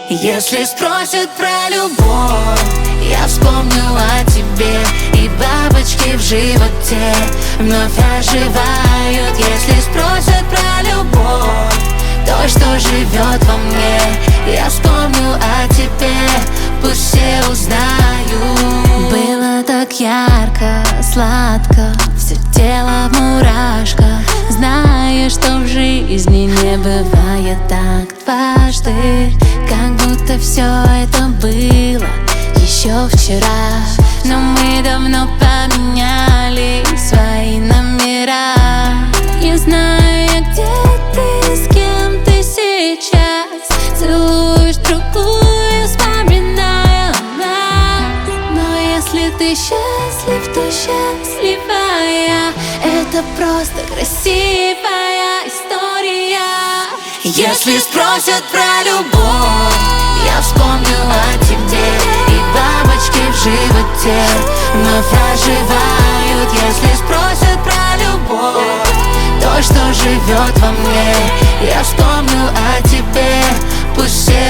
Если спросят про любовь, я вспомню о тебе, и бабочки в животе вновь оживают. Если спросят про любовь, то, что живет во мне, я вспомню о тебе, пусть все узнают. Было так ярко, сладко, все тело в мурашках. Знаешь, что в жизни не бывает так дважды, как будто все это было еще вчера. Но мы давно поменяли свои номера. Я знаю, где ты, с кем ты сейчас целуешь другую, вспоминая нас. Но если ты счастлив, то счастливая. Это просто красивая история. Если спросят про любовь, я вспомню о тебе, и бабочки в животе вновь оживают. Если спросят про любовь, то, что живет во мне, я вспомню о тебе, пусть все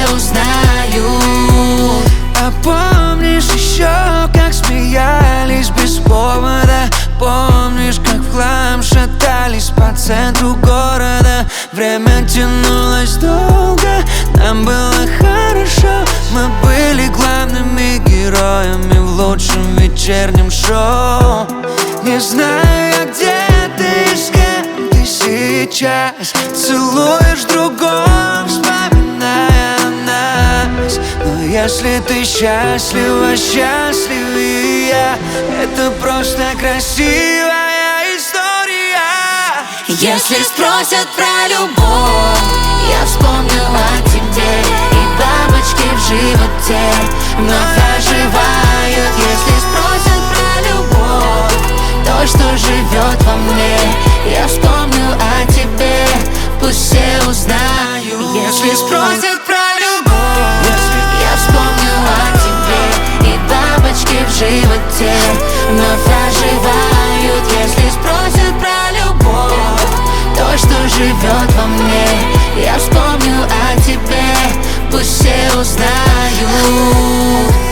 узнают. А помнишь еще, как смеялись без повода? Помнишь, как в хлам шатались по центру города? Время тянулось долго, нам было хорошо. Мы были главными героями в лучшем вечернем шоу. Не знаю, где ты, с кем ты сейчас целуешь другого, вспоминая нас. Но если ты счастлива, счастливее я, это просто красивая история. Если спросят про любовь, я вспомню о тебе, и бабочки в животе вновь оживают. Если спросят про любовь, то, что живет во мне, я вспомню о тебе, пусть все узнают. Если спросят про любовь, я вспомню о тебе, и бабочки в животе вновь оживают. Если спросят про любовь, то, что живет во мне, я вспомню о тебе, пусть все узнают.